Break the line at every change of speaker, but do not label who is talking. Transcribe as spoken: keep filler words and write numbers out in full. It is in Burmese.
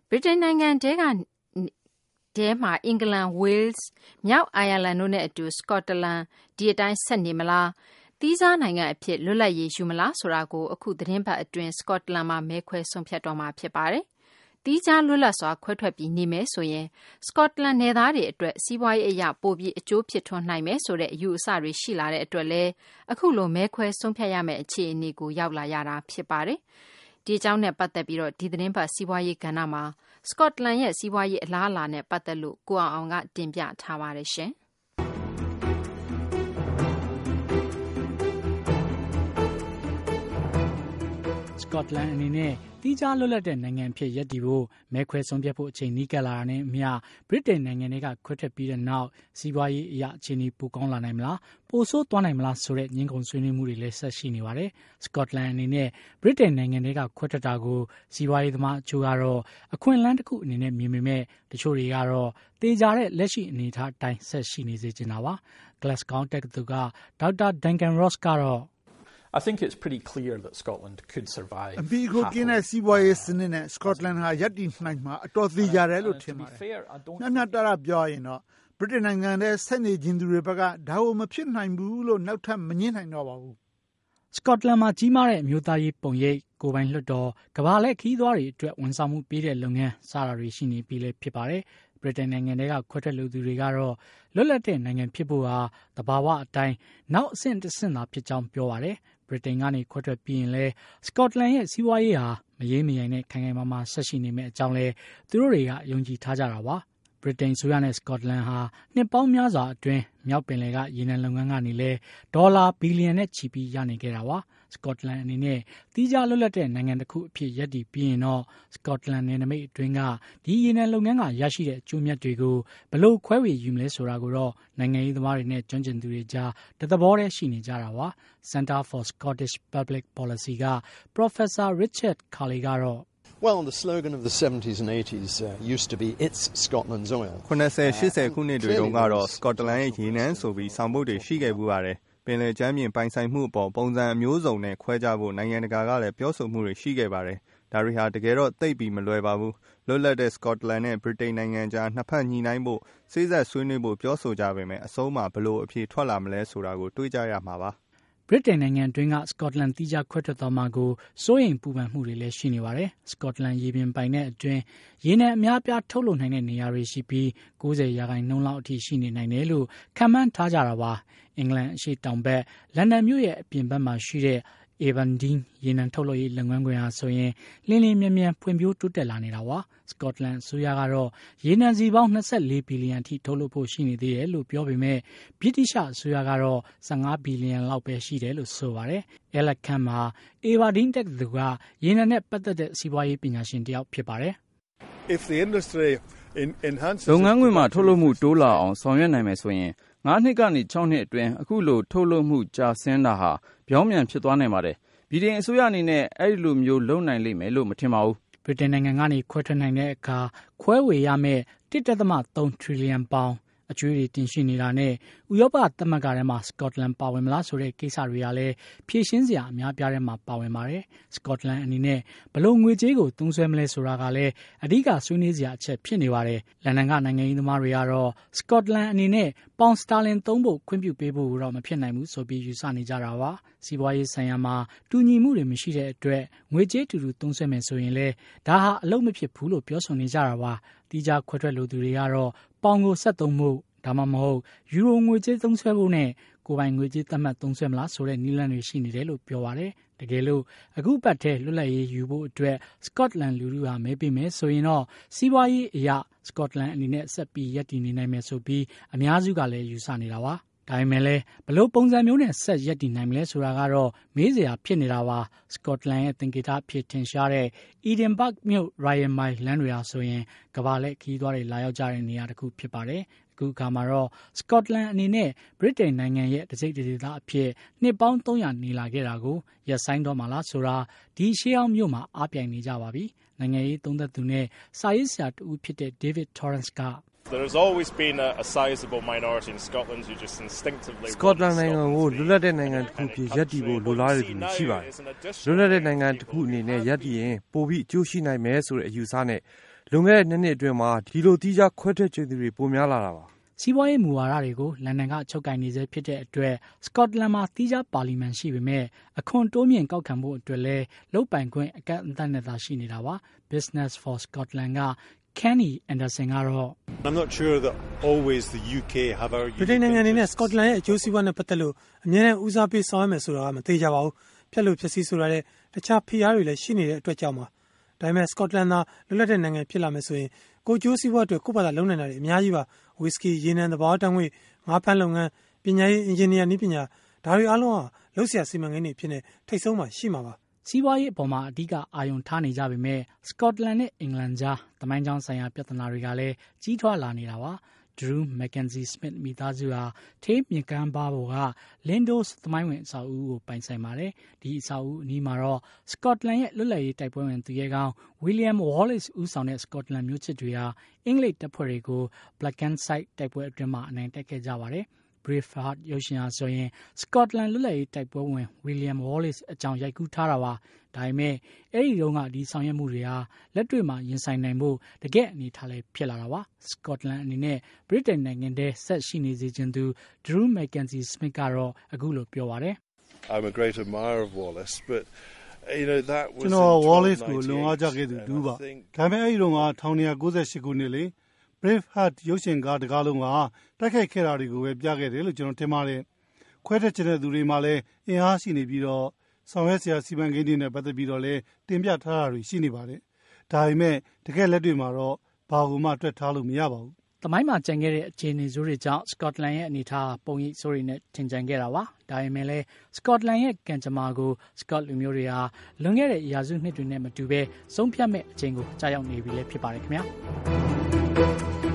ဗြိတိန်နိုင်ငံတဲကတဲမှာအင်္ဂလန် Wales မြောက်အိုင်ယာလန်တို့နဲ့အတူ Scotland ဒီအတိုင်းဆက်နေမလားသီးခြားနိုင်ငံအဖြစ်လွတ်လပ်ရေးယူမလားဆိုတာကိုအခုသတင်းပတ်အတွင်း Scotland မှာမဲခွဲဆုံးဖြတ်တော့မှာဖြစ်ပါတယ်။သီးခြားလွတ်လပ်စွာခွဲထွက်ပြီးနေမယ်ဆိုရင် Scotland နယ်သားတွေအတွက်စီးပွားရေးအရပိုပြီးအကျိုးဖြစ်ထွန်းနိုင်မယ်ဆိုတဲ့အယူအဆတွေရှိလာတဲ့အတွက်လည်းအခုလိုမဲခွဲဆုံးဖြတ်ရမယ့်အခြေအနေကိုရောက်လာရတာဖြစ်ပါတယ်။ဒီအကြောင်းနဲ့ပတ်သက်ပြီးတော့ဒီသတင်းပတ်စီးပွားရေးကဏ္ဍမှာ Scotland ရဲ့စီးပွားရေးအလားအလာနဲ့ပတ်သက်လို့ကိုအောင်အောင်ကတင်ပြထားပါတယ်ရှင်။
Scotland အနေနဲ့တီးခြားလွတ်လပ်တဲ့နိုင်ငံဖြစ်ရပ်တည်ဖို့မဲခွဲဆုံးဖြတ်ဖို့အချိန်နီးကပ်လာတာနဲ့အမျှဗြိတိန်နိုင်ငံတွေကခွဲထွက်ပြီးတဲ့နောက်စီးပွားရေးအရာအခြေအနေပိုကောင်းလာနိုင်မလားပိုဆိုးသွားနိုင်မလားဆိုတဲ့ညှင်းခုန်ဆွေးနွေးမှုတွေလည်းဆက်ရှိနေပါတယ်။ Scotland အနေနဲ့ဗြိတိန်နိုင်ငံတွေကခွဲထွက်တာကိုစီးပွားရေးသမားအချို့ကတော့အခွင့်အလမ်းတစ်ခုအနေနဲ့မြင်ပေမဲ့တချို့တွေကတော့တေချာတဲ့လက်ရှိအနေအထားအတိုင်းဆက်ရှိနေစေချင်တာပါ။ Glasgow တက္ကသိုလ်ကဒေါက်တာ Duncan Ross ကတော့
I think it's pretty clear that Scotland could survive.
အပြီးကိုကင်းတဲ့စီးပွားရေးစနစ်နဲ့ Scotland ဟာရပ်တည်နိုင်မှာအတော်သေးကြတယ်လို့ထင်ပါတယ်။ညညတရပြောရင်တော့ဗြိတိန်နိုင်ငံရဲ့ဆက်နေခြင်းသူတွေဘက်ကဒါကိုမဖြစ်နိုင်ဘူးလို့နောက်ထပ်မငင်းနိုင်တော့ပါဘူး
။ Scotland မှာကြီးမားတဲ့အမျိုးသားရေးပုံရိပ်ကိုပိုင်လွှတ်တော်ကမ္ဘာလက်ခီးသွားတွေအတွက်ဝန်ဆောင်မှုပေးတဲ့လုပ်ငန်းစတာတွေရှိနေပြီလေဖြစ်ပါတယ်။ဗြိတိန်နိုင်ငံတွေကခွဲထွက်လူသူတွေကတော့လွတ်လပ်တဲ့နိုင်ငံဖြစ်ဖို့ဟာတဘာဝအတိုင်းနောက်အဆင့်တစ်ဆင့်သာဖြစ်ကြောင်းပြောပါတယ်။ဗြိတိန်ကနေခွဲထွက်ပြီးရင်လဲစကော့တလန်ရဲ့စီးပွားရေးဟာမရေးမရိုင်နဲ့ခိုင်ခိုင်မာမာဆက်ရှိနေမယ့်အကြောင်းလဲသူတို့တွေကယုံကြည်ထားကြတာပါဗြိတိန်ဆိုရနဲ့စကော့တလန်ဟာနှစ်ပေါင်းများစွာအတွင်းမြောက်ပင်လယ်ကရေနံလုပ်ငန်းကနေလဲဒေါ်လာဘီလီယံနဲ့ချီပြီးရနေခဲ့တာပါစကော့တလန်အနေနဲ့တီးခြားလွတ်လပ်တဲ့နိုင်ငံတစ်ခုအဖြစ်ရပ်တည်ပြီးရင်တော့စကော့တလန်နယ်နိမိတ်အတွင်းကဒီရေနံလုပ်ငန်းကရရှိတဲ့အကျိုးမြတ်တွေကိုဘယ်လိုခွဲဝေယူမလဲဆိုတာကိုတော့နိုင်ငံရေးသမားတွေနဲ့ကျွမ်းကျင်သူတွေကြားတသဘောတည်းရှိနေကြတာပါ Center for Scottish Public Policy က Professor Richard Carley ကတော့
Well, the slogan of the seventies and eighties uh, used to be It's Scotland's oil.
ခုနစ်ဆယ် ရှစ်ဆယ်ခုနှစ်တွေတုန်းကတော့ Scotland ရဲ့ရေနံဆိုပြီးဆောင်ပုဒ်တွေရှိခဲ့ပူပါတယ်ပင်လယ်ကျမ်းပြင်ပိုင်ဆိုင်မှုအပေါ်ပုံစံအမျိုးစုံနဲ့ခွဲခြားဖို့နိုင်ငံတကာကလည်းပြောဆိုမှုတွေရှိခဲ့ပါတယ်ဒါတွေဟာတကယ်တော့သိပ်ပြီးမလွယ်ပါဘူးလွတ်လပ်တဲ့ Scotland နဲ့ Britain နိုင်ငံကြားနှစ်ဖက်ညှိနှိုင်းဖို့စိစက်ဆွေးနွေးဖို့ပြောဆိုကြပေမဲ့အဆုံးမှာဘလို့အဖြေထွက်လာမလဲဆိုတာကိုတွေးကြရမှာပါ
ဗြိတိန်နိုင်ငံအတွင်းကစကော့တလန်တီးခြားခွဲထွက်သွားမှာကိုစိုးရိမ်ပူပန်မှုတွေလည်းရှိနေပါတယ်။စကော့တလန်ရေပြင်ပိုင်တဲ့အတွင်းရေနံအများပြားထုတ်လုပ်နိုင်တဲ့နေရာတွေရှိပြီး၉၀ရာခိုင်နှုန်းလောက်အထိရှိနေနိုင်တယ်လို့ခန့်မှန်းထားကြတာပါ။အင်္ဂလန်အရှေ့တောင်ဘက်လန်ဒန်မြို့ရဲ့အပြင်ဘက်မှာရှိတဲ့Aberdeen ရေနံထုတ်လုပ်ရေးလုပ်ငန်းခွင်ဟာဆိုရင်လင်းလင်းမြန်မြန်ဖွံ့ဖြိုးတိုးတက်လာနေတာပါစကော့တလန်အစိုးရကတော့ရေနံစီပေါင်း၂၄ဘီလီယံအထိထုတ်လုပ်ဖို့ရှိနေသေးတယ်လို့ပြောပေမဲ့ဗြိတိရှအစိုးရကတော့၁၅ဘီလီယံလောက်ပဲရှိတယ်လို့ဆိုပါတယ်။ Alex Camp မှာ Aberdeen တက္ကသိုလ်ကရေနံနဲ့ပတ်သက်တဲ့စီးပွားရေးပညာရှင်တစ်ယောက်ဖြစ်ပါတယ်။
If the industry enhances
လုပ်ငန်းခွင်မှာထုတ်လုပ်မှုတိုးလာအောင်ဆောင်ရွက်နိုင်မယ်ဆိုရင်ငါးနှစ်ကနေ၆နှစ်အတွင်းအခုလိုထုတ်လုပ်မှုကျဆင်းတာဟာပြောင်းပြန်ဖြစ်သွားနိုင်ပါတယ်။ဗြိတိန်အစိုးရအနေနဲ့အဲ့ဒီလိုမျိုးလုပ်နိုင်လိမ့်မယ်လို့မထင်ပါဘူး
။ဗြိတိန်နိုင်ငံကနေခွဲထွက်နိုင်တဲ့အခါခွဲဝေရမယ့်တစ်ဒသမသုံးထရီလီယံပေါင်အကျွေးတွေတင်ရှိနေတာနဲ့ဥရောပသမဂ္ဂထဲမှာစကော့တလန်ပါဝင်မလားဆိုတဲ့ကိစ္စတွေကလည်းဖြေရှင်းစရာအများပြားထဲမှာပါဝင်ပါတယ်။စကော့တလန်အနေနဲ့ဘလို့ငွေကြေးကိုသုံးစွဲမလဲဆိုတာကလည်းအဓိကဆွေးနွေးစရာအချက်ဖြစ်နေပါတယ်။လန်ဒန်ကနိုင်ငံရေးသမားတွေကတော့စကော့တလန်အနေနဲ့ပေါင်စတာလင်သုံးဖို့ခွင့်ပြုပေးဖို့တော့မဖြစ်နိုင်ဘူးဆိုပြီးယူဆနေကြတာပါ။စီးပွားရေးဆိုင်ရာမှာတူညီမှုတွေမရှိတဲ့အတွက်ငွေကြေးတူတူသုံးစွဲမယ်ဆိုရင်လည်းဒါဟာအလုပ်မဖြစ်ဘူးလို့ပြောဆိုနေကြတာပါ။တီးခြားခွဲထွက်လူသူတွေကတော့ပေါင်ကိုဆက်သုံးမှုဒါမှမဟုတ်ယူရိုငွေကြေးသုံးစွဲဖို့နဲ့ကိုယ်ပိုင်ငွေကြေးသတ်မှတ်သုံးစွဲမလားဆိုတဲ့နည်းလမ်းတွေရှိနေတယ်လို့ပြောပါတယ်။တကယ်လို့အခုပတ်ထဲလွတ်လပ်ရေးယူဖို့အတွက်စကော့တလန်လူထုဟာမဲပေးမယ်ဆိုရင်တော့စီးပွားရေးအရာစကော့တလန်အနေနဲ့ဆက်ပြီးရပ်တည်နေနိုင်မယ်ဆိုပြီးအများစုကလည်းယူဆနေတာပါ။ဒါပေမဲ့လည်းဘလို့ပုံစံမျိုးနဲ့ဆက်ရပ်တည်နိုင်မလဲဆိုတာကတော့မေးစရာဖြစ်နေတာပါ။စကော့တလန်ရဲ့သင်္ကေတအဖြစ်ထင်ရှားတဲ့ Edinburgh မြို့ Royal Mile လမ်းတွေဟာဆိုရင်ကမ္ဘာလက်ခရီးသွားတွေလာရောက်ကြတဲ့နေရာတစ်ခုဖြစ်ပါတယ်။အခုအခါမှာတော့စကော့တလန်အနေနဲ့ဗြိတိန်နိုင်ငံရဲ့တစိမ့်တဒေသအဖြစ်နှစ်ပေါင်းသုံးရာနေလာခဲ့တာကိုရပ်ဆိုင်းတော့မှလားဆိုတာဒီရှေးအောင်မြို့မှာအားပြိုင်နေကြပါပြီ။နိုင်ငံရေးသုံးသပ်သူနဲ့စာရေးဆရာတူဖြစ်တဲ့ David Torrance က
There has always been a, a sizable minority in Scotland who just instinctively
Scotland နိုင်ငံကိုလွတ်လပ်တဲ့နိုင်ငံတစ်ခုဖြစ်ရပ်တည်ဖို့လိုလားတဲ့သူရှိပါတယ်။လွတ်လပ်တဲ့နိုင်ငံတစ်ခုအနေနဲ့ရပ်တည်ရင်ပိုပြီးအကျိုးရှိနိုင်မယ်ဆိုတဲ့အယူဆနဲ့လွန်ခဲ့တဲ့နှစ်နှစ်အတွင်းမှာဒီလိုတီးခြားခွဲထွက်ခြင်းတွေပိုများလာတာပါ
စီးပွားရေးမူဝါဒတွေကိုလန်ဒန်ကချုပ်ကိုင်နေစေဖြစ်တဲ့အတွက်စကော့တလန်မှာတီးခြားပါလီမန်ရှိပေမဲ့အခွန်တိုးမြင့်ကောက်ခံဖို့အတွက်လည်းလုပ်ပိုင်ခွင့်အကန့်အသတ်နဲ့သာရှိနေတာပါ Business for Scotland ကKenny Anderson ကတော့
I'm not sure that always the U K have our
ဗြိတိန်နိုင်ငံအနေနဲ့စကော့တလန်ရဲ့အကျိုးစီးပွားနဲ့ပတ်သက်လို့အများနဲ့ဦးစားပေးဆောင်ရွက်မယ်ဆိုတာကမသေးကြပါဘူးဖြတ်လို့ဖြစ်စီဆိုတာတဲ့တခြားဖိအားတွေလည်းရှိနေတဲ့အတွက်ကြောင့်ပါဒါပေမဲ့စကော့တလန်သာလွတ်လပ်တဲ့နိုင်ငံဖြစ်လာမယ်ဆိုရင်ကိုကျိုးစီးပွားအတွက်ကိုယ့်ဘာသာလုံနိုင်တာတွေအများကြီးပါဝီစကီရေနံသဘာဝတံငွေငါးဖမ်းလုပ်ငန်းပညာရေးအင်ဂျင်နီယာနည်းပညာဒါတွေအားလုံးဟာလုပ်ဆရာစီမံကိန်းတွေဖြစ်နေထိတ်ဆုံးမှာရှိမှာပါ
စီးပွားရေးအပေါ်မှာအဓိကအာရုံထားနေကြပေမဲ့စကော့တလန်နဲ့အင်္ဂလန်ကြားသမိုင်းကြောင်းဆိုင်ရာပြဿနာတွေကလည်းကြီးထွားလာနေတာပါDrew Mackenzie Smith မိသားစုဟာထေးမြကမ်းပါပေါ်က Lindos သမိုင်းဝင်အဆောက်အဦကိုပိုင်ဆိုင်ပါတယ်။ဒီအဆောက်အဦအနီးမှာတော့ Scotland ရဲ့လွတ်လပ်ရေးတိုက်ပွဲဝင်သူရဲကောင်း William Wallace ဦးဆောင်တဲ့ Scotland မျိုးချစ်တွေဟာအင်္ဂလိပ်တပ်ဖွဲ့တွေကို Blackenside တိုက်ပွဲအတွင်းမှာအနိုင်တက်ခဲ့ကြပါတယ်။ Braveheart ရုပ်ရှင်ဟာဆိုရင် Scotland လွတ်လပ်ရေးတိုက်ပွဲဝင် William Wallace အကြောင်းရိုက်ကူးထားတာပါ။ဒါပေမဲ့အဲ့ဒီတုန်းကဒီဆောင်ရွက်မှုတွေဟာလက်တွေ့မှာရင်ဆိုင်နိုင်ဖို့တကယ့်အနေထားလည်းဖြစ်လာတာပါ။ Scotland အနေနဲ့ Britain နိုင်ငံထဲဆက်ရှိနေစေခြင်းသူ Drew Mackenzie Smith ကတော့အခုလိုပြောပါတယ်။
I'm a great admirer of Wallace, but you know that was
ကျွန်တော် Wallace ကိုလွန်အားကြခဲ့သူဒူးပါ။ဒါပေမဲ့အဲ့ဒီတုန်းကnineteen ninety-eightခုနှစ်လေ Braveheart ရုပ်ရှင်ကားတကားလုံးကတိုက်ခိုက်ခဲ့တာတွေကိုပဲပြခဲ့တယ်လို့ကျွန်တော်ထင်ပါတယ်။ခွဲထွက်ချင်တဲ့သူတွေမှလည်းအင်အားရှိနေပြီးတော့ဆောင်ရွက်စရာစီမံကိန်းတွေနဲ့ပတ်သက်ပြီးတော့လည်းတင်ပြထားတာတွေရှိနေပါတယ်။ဒါပေမဲ့တကယ်လက်တွေ့မှာတော့ဘာကိုမှတွက်ထားလို့မရပါဘူး
။သမိုင်းမှာကျန်ခဲ့တဲ့အခြေအနေဆိုးတွေကြောင့် Scotland ရဲ့အနေအထားပုံရိပ်ဆိုးတွေနဲ့ထင်ကျန်ခဲ့တာပါ။ဒါပေမဲ့လည်း Scotland ရဲ့ကံကြမ္မာကို Scot လူမျိုးတွေဟာလွန်ခဲ့တဲ့ရာစုနှစ်တွေနဲ့မတူဘဲဆုံးဖြတ်မဲ့အချိန်ကိုကြာရောက်နေပြီလည်းဖြစ်ပါတယ်ခင်ဗျာ။